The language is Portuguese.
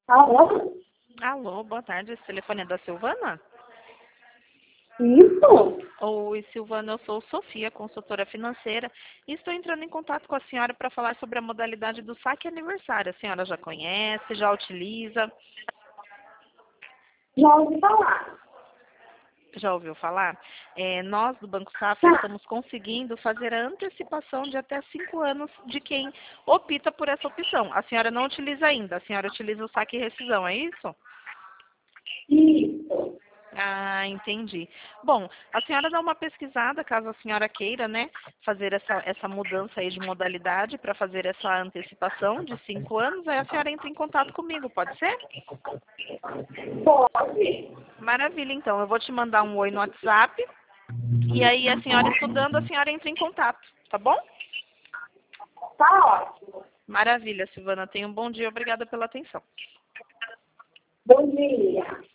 Alô? Alô, boa tarde. Esse telefone é da Silvana? Isso? Oi, Silvana, eu sou Sofia, consultora financeira, e estou entrando em contato com a senhora para falar sobre a modalidade do saque aniversário. A senhora já conhece, já utiliza? Já ouvi falar. Já ouviu falar? Nós do Banco Safra Tá. estamos conseguindo fazer a antecipação de até 5 anos de quem opta por essa opção. A senhora não utiliza ainda, a senhora utiliza o saque e rescisão, é isso? Isso. Ah, entendi. Bom, a senhora dá uma pesquisada, caso a senhora queira, né, fazer essa mudança aí de modalidade para fazer essa antecipação de 5 anos, aí a senhora entra em contato comigo, pode ser? Pode. Maravilha, então. Eu vou te mandar um oi no WhatsApp, e aí a senhora estudando, a senhora entra em contato, tá bom? Tá ótimo. Maravilha, Silvana. Tenha um bom dia. Obrigada pela atenção. Bom dia.